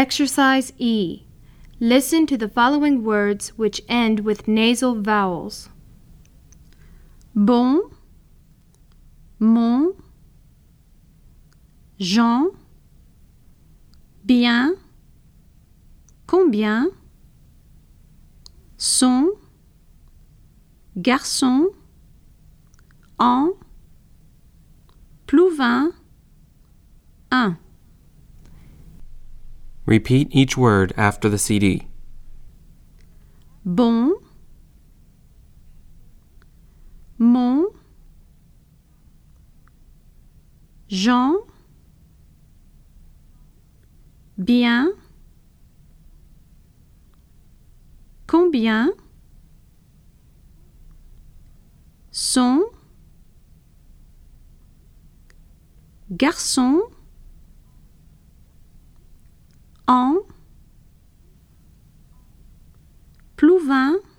Exercise E. Listen to the following words which end with nasal vowels. Bon, mon, Jean, bien, combien, son, garçon, en, plouvin, un. Repeat each word after the CD. Bon, mon, Jean, bien, combien, son, garçon, en, plouvin,